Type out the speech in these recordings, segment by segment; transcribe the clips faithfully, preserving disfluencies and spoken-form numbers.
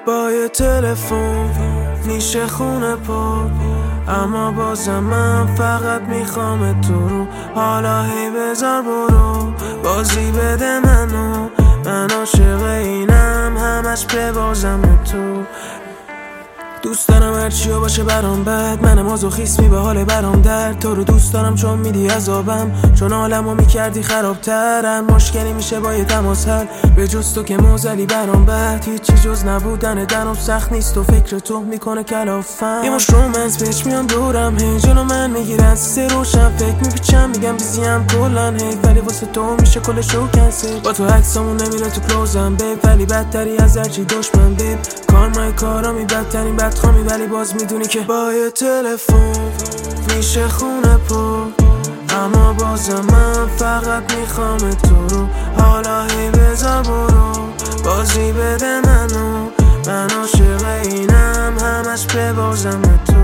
با یه تلفن میشه خونه پر، اما بازم من فقط میخوام تو رو. حالا هی بذار برو، بازی بده منو، من عاشق اینم همش به بازم تو. دوست دارم هرچیو باشه برام بد، منم مازوخیسمی به حال برام درد. تو رو دوست دارم چون میدی عذابم، چون عالمو میکردی خرابتر. هر مشکلی میشه با یه تماس حل، به جز تو که موزلی برام بد. هیچی جز نبودن درم سخت نیست و فکر تو میکنه کلافم. یه مش رومنس پیچ میان دورم، هی جلو من میگیرن سه روشم. فکر میپیچم میگم بیزیم کلن هی، ولی واسه تو میشه کل شو کنسل. با تو عکسامون نمیره تو کلوزم بیب، ولی بدتری از هرچی دشمن بیب. کار مای کارامی بدترین بدخوامی، ولی باز میدونی که با یه تلفن میشه خونه پر، اما بازم من فقط میخوام تو رو. حالا هی بذار برو، بازی بده منو، من عاشق اینم همش به بازم تو.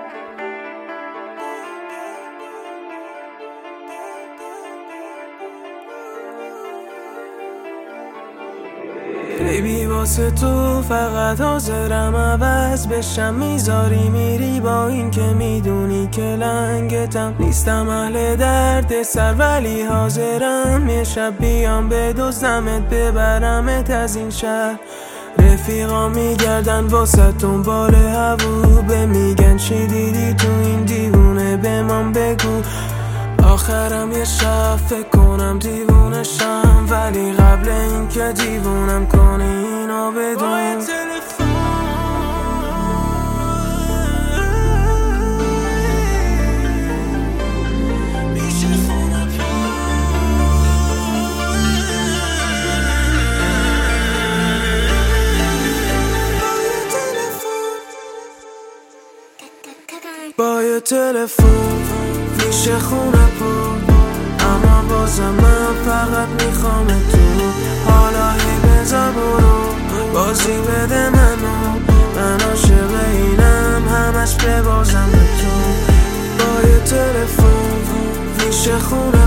بیبی واسه تو فقط حاضرم عوض بشم، میذاری میری با این که میدونی که لنگتم. نیستم اهل درد سر ولی حاضرم یه شب بیام بدزدمت ببرمت از این شهر. رفیقا میگردن واسه دنبال هووبه، میگن چی دیدی تو این دیوونه به من بگو. آخرم یه شب فکر کنم دیوونشم، ولی قبل این که دیوونم کنی اینو بدون. با یه تلفن میشه خونه پر، اما بازم من فقط میخوام تو. حالا هی بذار برو، بازی بده منو، من عاشق اینم همش به بازم تو. با یه تلفن میشه خونه